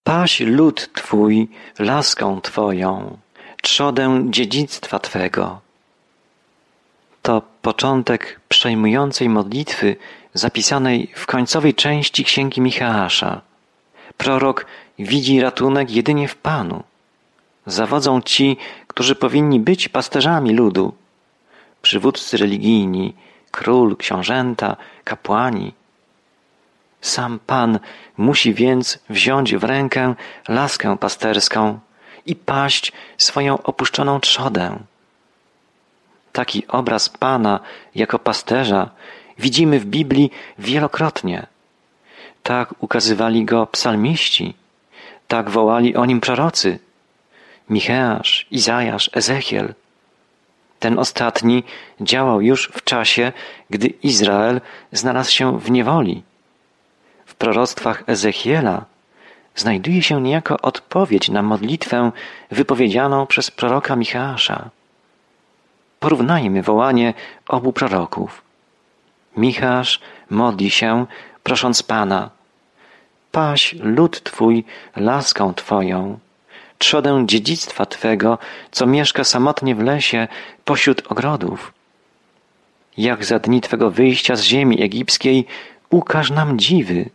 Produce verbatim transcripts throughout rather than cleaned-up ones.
Paś lud Twój laską Twoją, trzodę dziedzictwa Twego. To początek przejmującej modlitwy zapisanej w końcowej części Księgi Micheasza. Prorok widzi ratunek jedynie w Panu. Zawodzą ci, którzy powinni być pasterzami ludu. Przywódcy religijni, król, książęta, kapłani. Sam Pan musi więc wziąć w rękę laskę pasterską i paść swoją opuszczoną trzodę. Taki obraz Pana jako pasterza widzimy w Biblii wielokrotnie. Tak ukazywali go psalmiści, tak wołali o nim prorocy. Micheasz, Izajasz, Ezechiel. Ten ostatni działał już w czasie, gdy Izrael znalazł się w niewoli. W proroctwach Ezechiela znajduje się niejako odpowiedź na modlitwę wypowiedzianą przez proroka Micheasza. Porównajmy wołanie obu proroków. Micheasz modli się, prosząc Pana: paś lud Twój laską Twoją, trzodę dziedzictwa Twego, co mieszka samotnie w lesie pośród ogrodów. Jak za dni Twego wyjścia z ziemi egipskiej ukaż nam dziwy.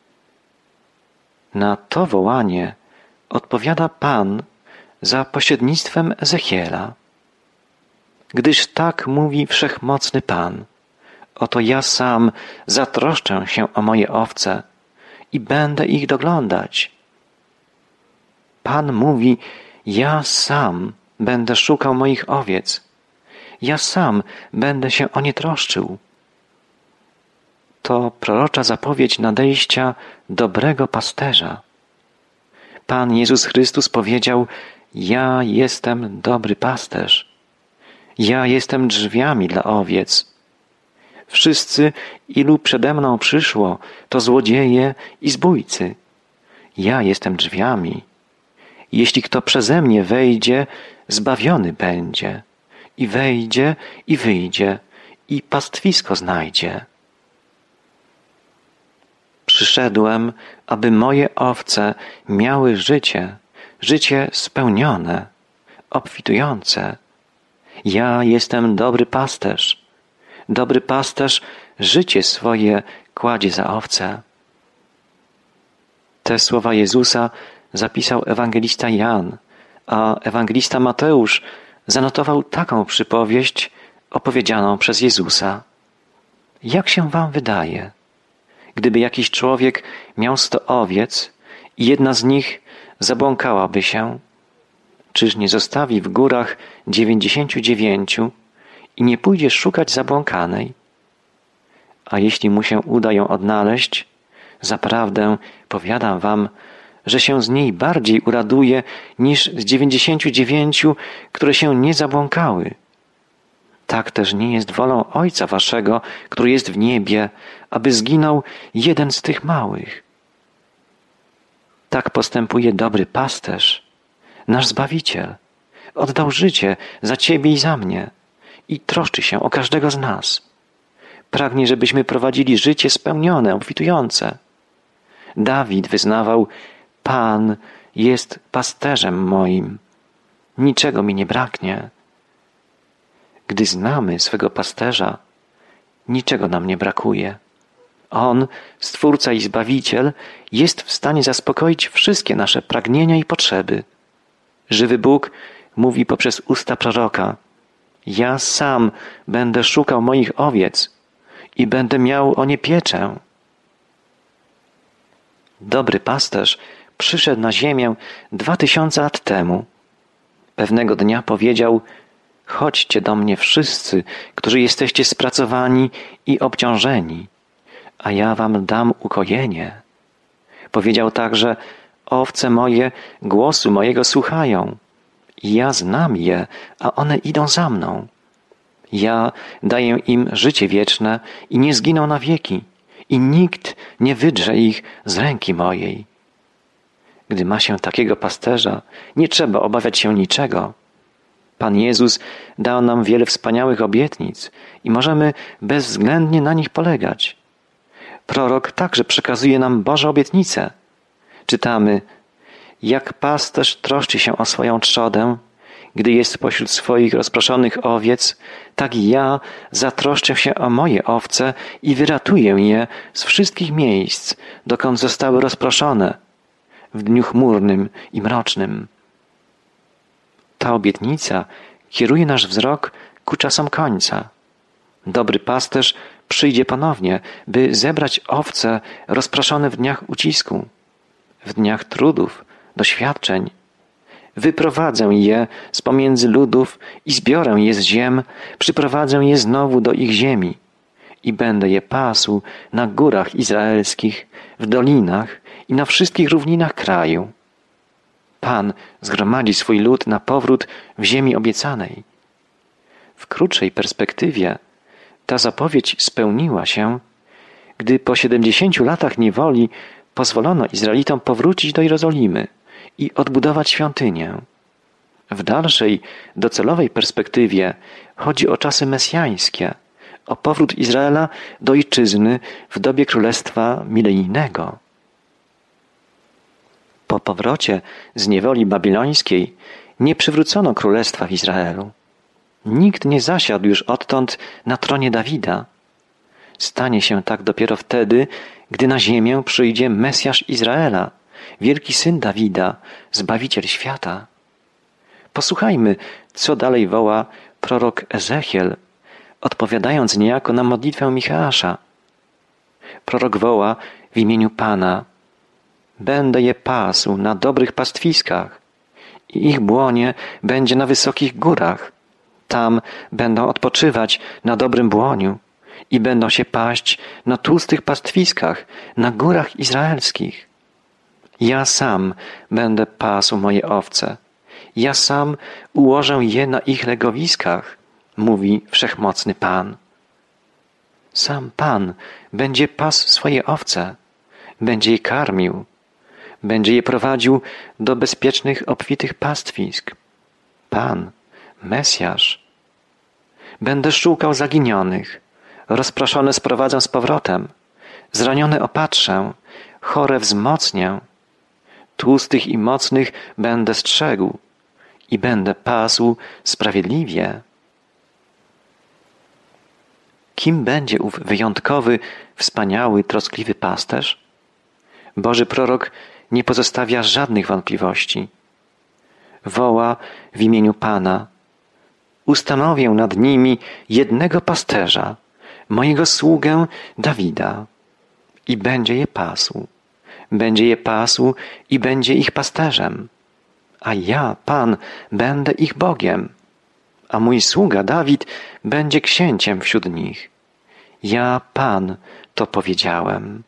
Na to wołanie odpowiada Pan za pośrednictwem Ezechiela. Gdyż tak mówi wszechmocny Pan: oto ja sam zatroszczę się o moje owce i będę ich doglądać. Pan mówi: ja sam będę szukał moich owiec. Ja sam będę się o nie troszczył. To prorocza zapowiedź nadejścia dobrego pasterza. Pan Jezus Chrystus powiedział: ja jestem dobry pasterz. Ja jestem drzwiami dla owiec. Wszyscy, ilu przede mną przyszło, to złodzieje i zbójcy. Ja jestem drzwiami. Jeśli kto przeze mnie wejdzie, zbawiony będzie. I wejdzie, i wyjdzie, i pastwisko znajdzie. Przyszedłem, aby moje owce miały życie, życie spełnione, obfitujące. Ja jestem dobry pasterz. Dobry pasterz życie swoje kładzie za owce. Te słowa Jezusa zapisał ewangelista Jan, a ewangelista Mateusz zanotował taką przypowieść opowiedzianą przez Jezusa. Jak się wam wydaje, gdyby jakiś człowiek miał sto owiec i jedna z nich zabłąkałaby się, czyż nie zostawi w górach dziewięćdziesięciu dziewięciu i nie pójdzie szukać zabłąkanej? A jeśli mu się uda ją odnaleźć, zaprawdę powiadam wam, że się z niej bardziej uraduje niż z dziewięćdziesięciu dziewięciu, które się nie zabłąkały. Tak też nie jest wolą Ojca waszego, który jest w niebie, aby zginął jeden z tych małych. Tak postępuje dobry pasterz, nasz Zbawiciel. Oddał życie za ciebie i za mnie i troszczy się o każdego z nas. Pragnie, żebyśmy prowadzili życie spełnione, obfitujące. Dawid wyznawał: Pan jest pasterzem moim. Niczego mi nie braknie. Gdy znamy swego pasterza, niczego nam nie brakuje. On, Stwórca i Zbawiciel, jest w stanie zaspokoić wszystkie nasze pragnienia i potrzeby. Żywy Bóg mówi poprzez usta proroka: ja sam będę szukał moich owiec i będę miał o nie pieczę. Dobry pasterz przyszedł na ziemię dwa tysiące lat temu. Pewnego dnia powiedział: chodźcie do mnie wszyscy, którzy jesteście spracowani i obciążeni, a ja wam dam ukojenie. Powiedział także: owce moje głosu mojego słuchają. I ja znam je, a one idą za mną. Ja daję im życie wieczne i nie zginą na wieki, i nikt nie wydrze ich z ręki mojej. Gdy ma się takiego pasterza, nie trzeba obawiać się niczego. Pan Jezus dał nam wiele wspaniałych obietnic i możemy bezwzględnie na nich polegać. Prorok także przekazuje nam Boże obietnice. Czytamy: Jak pasterz troszczy się o swoją trzodę, gdy jest pośród swoich rozproszonych owiec, tak i ja zatroszczę się o moje owce i wyratuję je z wszystkich miejsc, dokąd zostały rozproszone, w dniu chmurnym i mrocznym. Ta obietnica kieruje nasz wzrok ku czasom końca. Dobry pasterz przyjdzie ponownie, by zebrać owce rozproszone w dniach ucisku, w dniach trudów, doświadczeń. Wyprowadzę je z pomiędzy ludów i zbiorę je z ziem, przyprowadzę je znowu do ich ziemi i będę je pasł na górach izraelskich, w dolinach i na wszystkich równinach kraju. Pan zgromadzi swój lud na powrót w ziemi obiecanej. W krótszej perspektywie ta zapowiedź spełniła się, gdy po siedemdziesięciu latach niewoli pozwolono Izraelitom powrócić do Jerozolimy i odbudować świątynię. W dalszej, docelowej perspektywie chodzi o czasy mesjańskie, o powrót Izraela do ojczyzny w dobie królestwa milenijnego. Po powrocie z niewoli babilońskiej nie przywrócono królestwa w Izraelu. Nikt nie zasiadł już odtąd na tronie Dawida. Stanie się tak dopiero wtedy, gdy na ziemię przyjdzie Mesjasz Izraela, wielki syn Dawida, Zbawiciel świata. Posłuchajmy, co dalej woła prorok Ezechiel, odpowiadając niejako na modlitwę Micheasza. Prorok woła w imieniu Pana: będę je pasł na dobrych pastwiskach i ich błonie będzie na wysokich górach. Tam będą odpoczywać na dobrym błoniu i będą się paść na tłustych pastwiskach, na górach izraelskich. Ja sam będę pasł moje owce. Ja sam ułożę je na ich legowiskach, mówi Wszechmocny Pan. Sam Pan będzie pasł swoje owce, będzie je karmił, będzie je prowadził do bezpiecznych, obfitych pastwisk. Pan, Mesjasz. Będę szukał zaginionych, rozproszone sprowadzę z powrotem, zranione opatrzę, chore wzmocnię, tłustych i mocnych będę strzegł i będę pasł sprawiedliwie. Kim będzie ów wyjątkowy, wspaniały, troskliwy pasterz? Boży prorok nie pozostawia żadnych wątpliwości. Woła w imieniu Pana: ustanowię nad nimi jednego pasterza, mojego sługę Dawida, i będzie je pasł. Będzie je pasł i będzie ich pasterzem. A ja, Pan, będę ich Bogiem, a mój sługa Dawid będzie księciem wśród nich. Ja, Pan, to powiedziałem.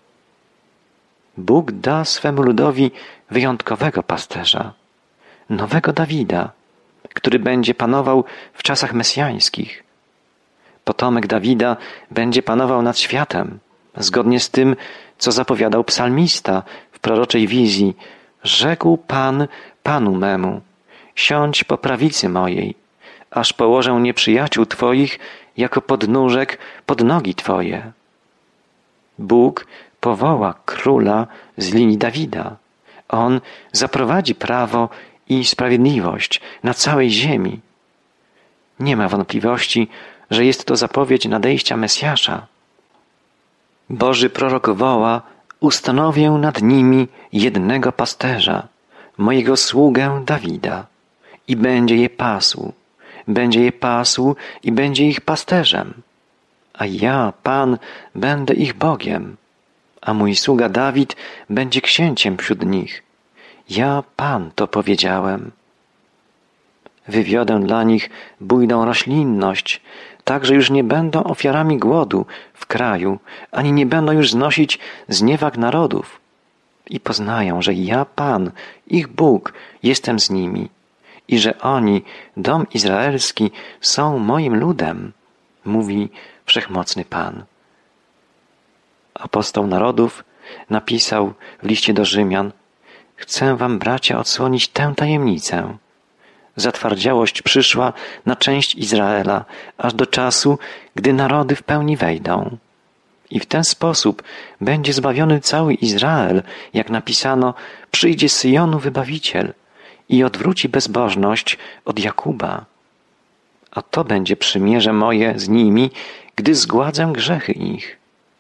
Bóg da swemu ludowi wyjątkowego pasterza, nowego Dawida, który będzie panował w czasach mesjańskich. Potomek Dawida będzie panował nad światem, zgodnie z tym, co zapowiadał psalmista w proroczej wizji. Rzekł Pan Panu memu: siądź po prawicy mojej, aż położę nieprzyjaciół Twoich jako podnóżek pod nogi Twoje. Bóg powoła króla z linii Dawida. On zaprowadzi prawo i sprawiedliwość na całej ziemi. Nie ma wątpliwości, że jest to zapowiedź nadejścia Mesjasza. Boży prorok woła: ustanowię nad nimi jednego pasterza, mojego sługę Dawida, i będzie je pasł, będzie je pasł i będzie ich pasterzem. A ja, Pan, będę ich Bogiem, a mój sługa Dawid będzie księciem wśród nich. Ja, Pan, to powiedziałem. Wywiodę dla nich bujną roślinność, tak że już nie będą ofiarami głodu w kraju, ani nie będą już znosić zniewag narodów. I poznają, że ja, Pan, ich Bóg, jestem z nimi i że oni, dom izraelski, są moim ludem, mówi Wszechmocny Pan. Apostoł narodów napisał w liście do Rzymian: chcę wam, bracia, odsłonić tę tajemnicę. Zatwardziałość przyszła na część Izraela, aż do czasu, gdy narody w pełni wejdą. I w ten sposób będzie zbawiony cały Izrael, jak napisano, przyjdzie z Syjonu wybawiciel i odwróci bezbożność od Jakuba. A to będzie przymierze moje z nimi, gdy zgładzę grzechy ich.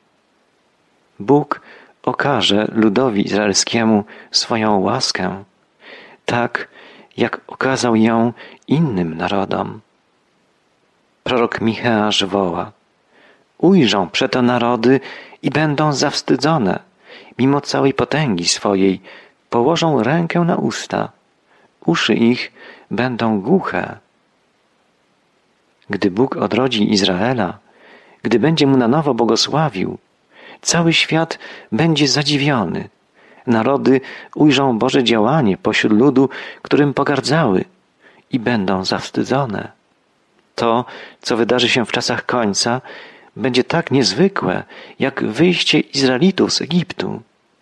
Bóg okaże ludowi izraelskiemu swoją łaskę, tak jak okazał ją innym narodom. Prorok Micheasz woła: ujrzą przeto narody i będą zawstydzone, mimo całej potęgi swojej, położą rękę na usta, uszy ich będą głuche. Gdy Bóg odrodzi Izraela, gdy będzie mu na nowo błogosławił, cały świat będzie zadziwiony. Narody ujrzą Boże działanie pośród ludu, którym pogardzały, i będą zawstydzone. To, co wydarzy się w czasach końca, będzie tak niezwykłe, jak wyjście Izraelitów z Egiptu.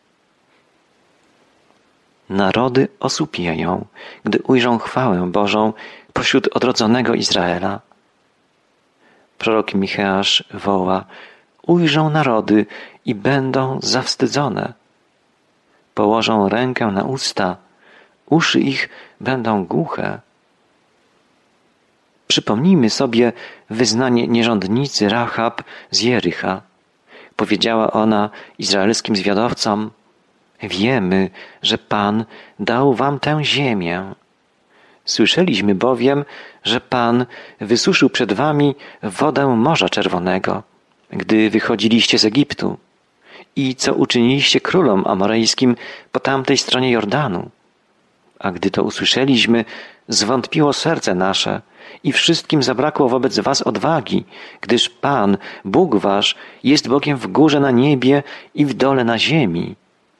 Narody osłupieją, gdy ujrzą chwałę Bożą pośród odrodzonego Izraela. Prorok Micheasz woła: ujrzą narody i będą zawstydzone. Położą rękę na usta, uszy ich będą głuche. Przypomnijmy sobie wyznanie nierządnicy Rahab z Jericha. Powiedziała ona izraelskim zwiadowcom: wiemy, że Pan dał wam tę ziemię. Słyszeliśmy bowiem, że Pan wysuszył przed wami wodę Morza Czerwonego, gdy wychodziliście z Egiptu, i co uczyniliście królom amorejskim po tamtej stronie Jordanu. A gdy to usłyszeliśmy, zwątpiło serce nasze i wszystkim zabrakło wobec was odwagi, gdyż Pan, Bóg wasz, jest Bogiem w górze na niebie i w dole na ziemi.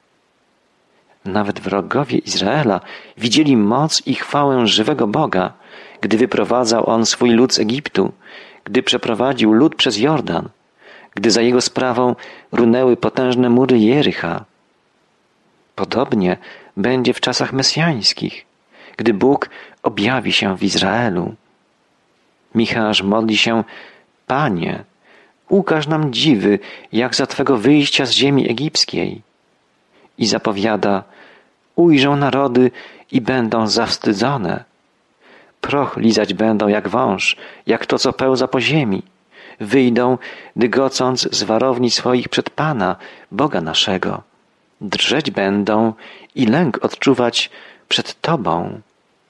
Nawet wrogowie Izraela widzieli moc i chwałę żywego Boga, gdy wyprowadzał On swój lud z Egiptu, gdy przeprowadził lud przez Jordan, gdy za jego sprawą runęły potężne mury Jericha. Podobnie będzie w czasach mesjańskich, gdy Bóg objawi się w Izraelu. Micheasz modli się: Panie, ukaż nam dziwy, jak za Twego wyjścia z ziemi egipskiej. I zapowiada: ujrzą narody i będą zawstydzone. Proch lizać będą jak wąż, jak to, co pełza po ziemi. Wyjdą, dygocąc z warowni swoich przed Pana, Boga naszego. Drżeć będą i lęk odczuwać przed Tobą.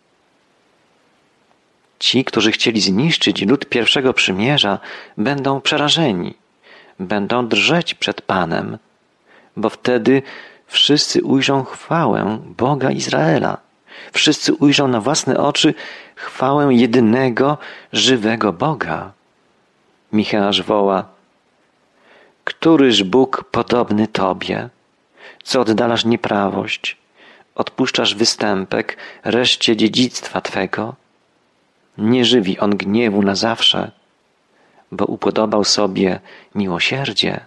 Ci, którzy chcieli zniszczyć lud pierwszego przymierza, będą przerażeni, będą drżeć przed Panem, bo wtedy wszyscy ujrzą chwałę Boga Izraela. Wszyscy ujrzą na własne oczy chwałę jedynego, żywego Boga. Micheasz woła: któryż Bóg podobny Tobie, co oddalasz nieprawość, odpuszczasz występek reszcie dziedzictwa Twego? Nie żywi On gniewu na zawsze, bo upodobał sobie miłosierdzie.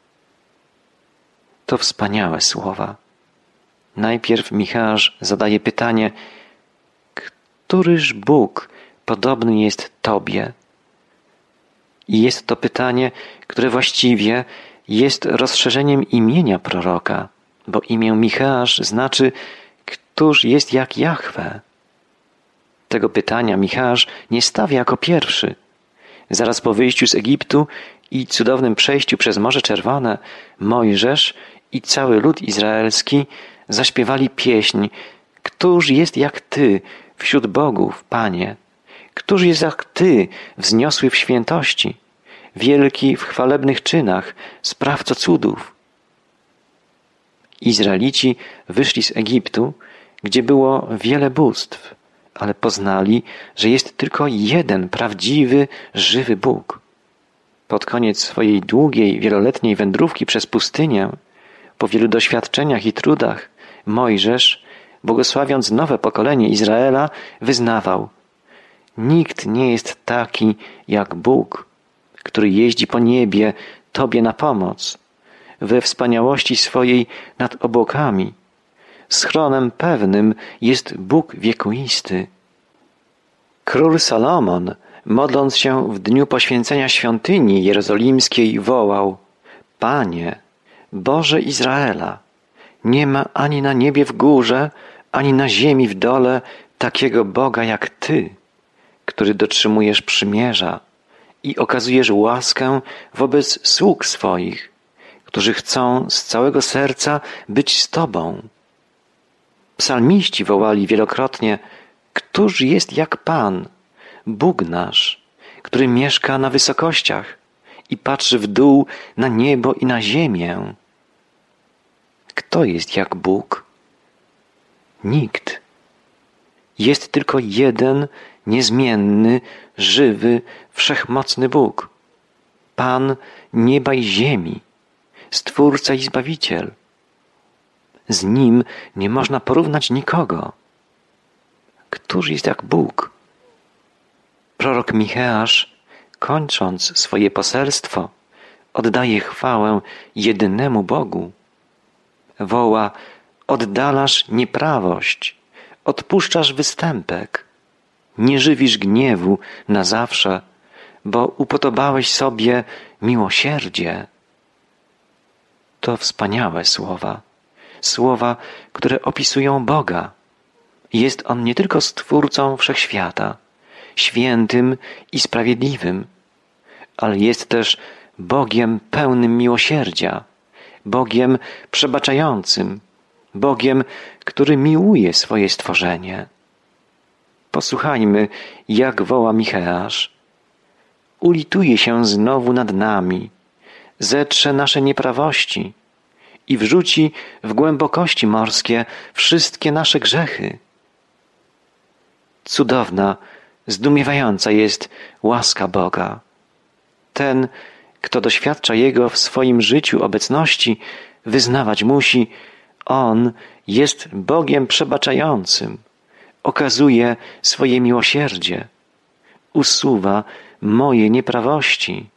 To wspaniałe słowa. Najpierw Micheasz zadaje pytanie: któryż Bóg podobny jest Tobie? I jest to pytanie, które właściwie jest rozszerzeniem imienia proroka, bo imię Micheasz znaczy: któż jest jak Jahwe? Tego pytania Micheasz nie stawia jako pierwszy. Zaraz po wyjściu z Egiptu i cudownym przejściu przez Morze Czerwone, Mojżesz i cały lud izraelski zaśpiewali pieśń: któż jest jak Ty wśród bogów, Panie? Któż jest jak Ty, wzniosły w świętości, wielki w chwalebnych czynach, sprawco cudów? Izraelici wyszli z Egiptu, gdzie było wiele bóstw, ale poznali, że jest tylko jeden prawdziwy, żywy Bóg. Pod koniec swojej długiej, wieloletniej wędrówki przez pustynię, po wielu doświadczeniach i trudach, Mojżesz, błogosławiąc nowe pokolenie Izraela, wyznawał: nikt nie jest taki jak Bóg, który jeździ po niebie Tobie na pomoc, we wspaniałości swojej nad obłokami. Schronem pewnym jest Bóg wiekuisty. Król Salomon, modląc się w dniu poświęcenia świątyni jerozolimskiej, wołał: Panie, Boże Izraela, nie ma ani na niebie w górze, ani na ziemi w dole takiego Boga jak Ty, który dotrzymujesz przymierza i okazujesz łaskę wobec sług swoich, którzy chcą z całego serca być z Tobą. Psalmiści wołali wielokrotnie: Któż jest jak Pan, Bóg nasz, który mieszka na wysokościach i patrzy w dół na niebo i na ziemię? Kto jest jak Bóg? Nikt. Jest tylko jeden niezmienny, żywy, wszechmocny Bóg. Pan nieba i ziemi, Stwórca i Zbawiciel. Z Nim nie można porównać nikogo. Któż jest jak Bóg? Prorok Micheasz, kończąc swoje poselstwo, oddaje chwałę jedynemu Bogu. Woła: oddalasz nieprawość, odpuszczasz występek, nie żywisz gniewu na zawsze, bo upodobałeś sobie miłosierdzie. To wspaniałe słowa, słowa, które opisują Boga. Jest On nie tylko Stwórcą wszechświata, świętym i sprawiedliwym, ale jest też Bogiem pełnym miłosierdzia, Bogiem przebaczającym, Bogiem, który miłuje swoje stworzenie. Posłuchajmy, jak woła Micheasz. Ulituje się znowu nad nami, zetrze nasze nieprawości i wrzuci w głębokości morskie wszystkie nasze grzechy. Cudowna, zdumiewająca jest łaska Boga. Ten, kto doświadcza Jego w swoim życiu obecności, wyznawać musi: On jest Bogiem przebaczającym, okazuje swoje miłosierdzie, usuwa moje nieprawości.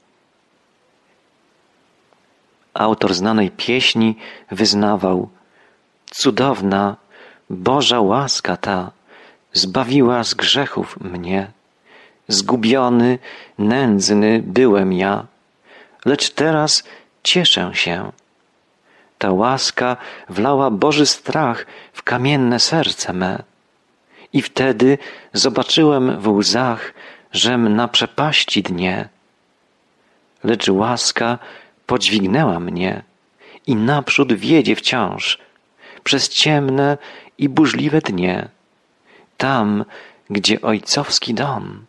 Autor znanej pieśni wyznawał: cudowna, Boża łaska ta zbawiła z grzechów mnie. Zgubiony, nędzny byłem ja, lecz teraz cieszę się. Ta łaska wlała Boży strach w kamienne serce me. I wtedy zobaczyłem w łzach, żem na przepaści dnie. Lecz łaska podźwignęła mnie i naprzód wiedzie wciąż przez ciemne i burzliwe dnie, tam, gdzie ojcowski dom.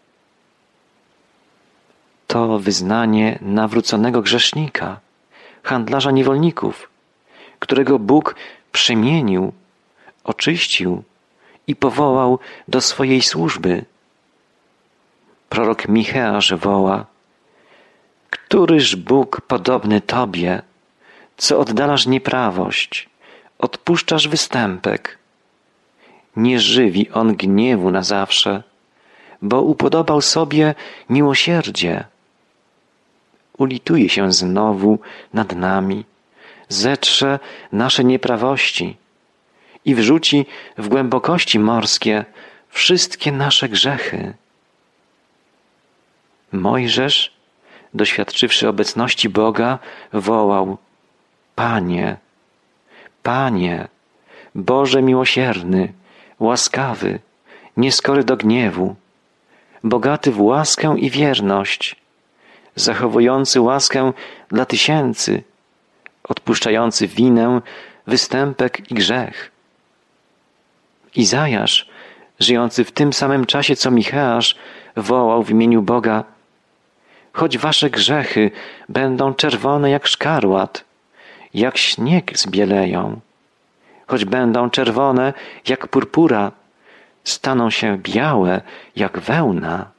To wyznanie nawróconego grzesznika, handlarza niewolników, którego Bóg przemienił, oczyścił i powołał do swojej służby. Prorok Micheasz woła: Któryż Bóg podobny Tobie, co oddalasz nieprawość, odpuszczasz występek? Nie żywi On gniewu na zawsze, bo upodobał sobie miłosierdzie. Ulituje się znowu nad nami, zetrze nasze nieprawości i wrzuci w głębokości morskie wszystkie nasze grzechy. Mojżesz, doświadczywszy obecności Boga, wołał: Panie, Panie, Boże miłosierny, łaskawy, nieskory do gniewu, bogaty w łaskę i wierność, zachowujący łaskę dla tysięcy, odpuszczający winę, występek i grzech. Izajasz, żyjący w tym samym czasie co Micheasz, wołał w imieniu Boga: choć wasze grzechy będą czerwone jak szkarłat, jak śnieg zbieleją, choć będą czerwone jak purpura, staną się białe jak wełna.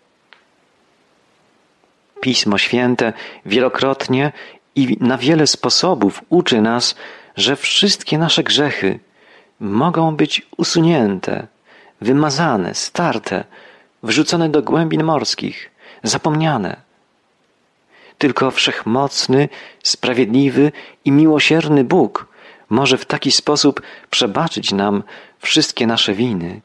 Pismo Święte wielokrotnie i na wiele sposobów uczy nas, że wszystkie nasze grzechy mogą być usunięte, wymazane, starte, wrzucone do głębin morskich, zapomniane. Tylko wszechmocny, sprawiedliwy i miłosierny Bóg może w taki sposób przebaczyć nam wszystkie nasze winy.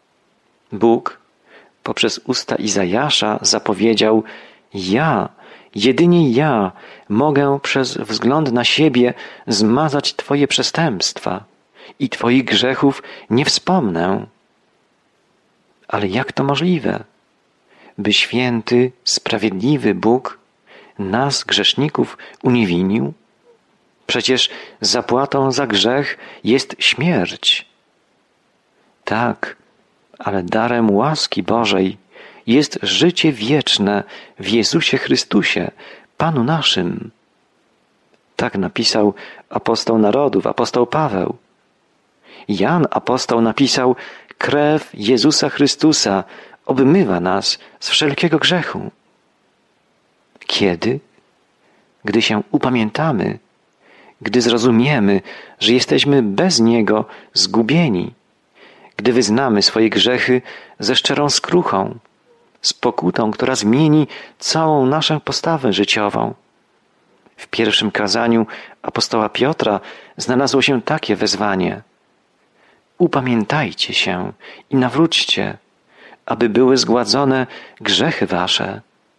Bóg poprzez usta Izajasza zapowiedział: Ja Jedynie ja mogę przez wzgląd na siebie zmazać Twoje przestępstwa i Twoich grzechów nie wspomnę. Ale jak to możliwe, by święty, sprawiedliwy Bóg nas, grzeszników, uniewinił? Przecież zapłatą za grzech jest śmierć. Tak, ale darem łaski Bożej jest życie wieczne w Jezusie Chrystusie, Panu naszym. Tak napisał apostoł narodów, apostoł Paweł. Jan apostoł napisał: krew Jezusa Chrystusa obmywa nas z wszelkiego grzechu. Kiedy? Gdy się upamiętamy, gdy zrozumiemy, że jesteśmy bez Niego zgubieni, gdy wyznamy swoje grzechy ze szczerą skruchą, z pokutą, która zmieni całą naszą postawę życiową. W pierwszym kazaniu apostoła Piotra znalazło się takie wezwanie: upamiętajcie się i nawróćcie, aby były zgładzone grzechy wasze.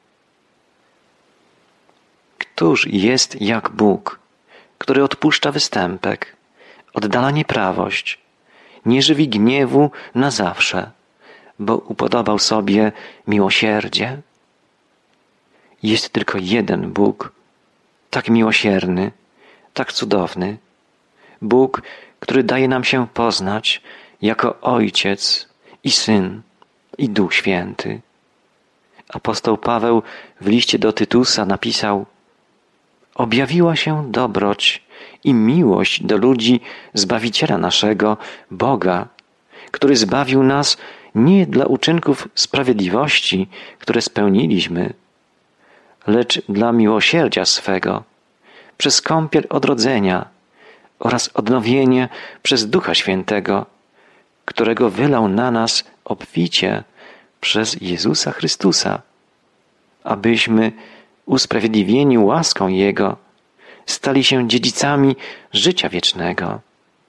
Któż jest jak Bóg, który odpuszcza występek, oddala nieprawość, nie żywi gniewu na zawsze, bo upodobał sobie miłosierdzie? Jest tylko jeden Bóg, tak miłosierny, tak cudowny. Bóg, który daje nam się poznać jako Ojciec i Syn i Duch Święty. Apostoł Paweł w liście do Tytusa napisał: objawiła się dobroć i miłość do ludzi Zbawiciela naszego, Boga, który zbawił nas nie dla uczynków sprawiedliwości, które spełniliśmy, lecz dla miłosierdzia swego, przez kąpiel odrodzenia oraz odnowienie przez Ducha Świętego, którego wylał na nas obficie przez Jezusa Chrystusa, abyśmy, usprawiedliwieni łaską Jego, stali się dziedzicami życia wiecznego.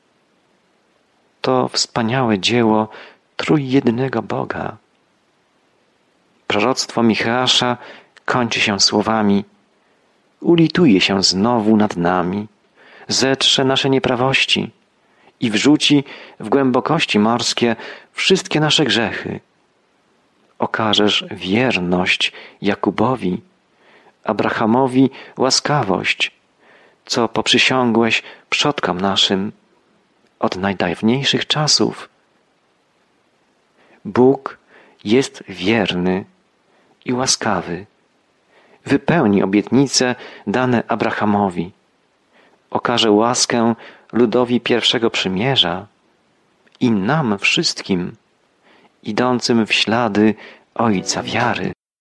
To wspaniałe dzieło trójjednego Boga. Proroctwo Micheasza kończy się słowami: ulituje się znowu nad nami, zetrze nasze nieprawości i wrzuci w głębokości morskie wszystkie nasze grzechy. Okażesz wierność Jakubowi, Abrahamowi łaskawość, co poprzysiągłeś przodkom naszym od najdawniejszych czasów. Bóg jest wierny i łaskawy. Wypełni obietnice dane Abrahamowi. Okaże łaskę ludowi pierwszego przymierza i nam wszystkim, idącym w ślady Ojca wiary.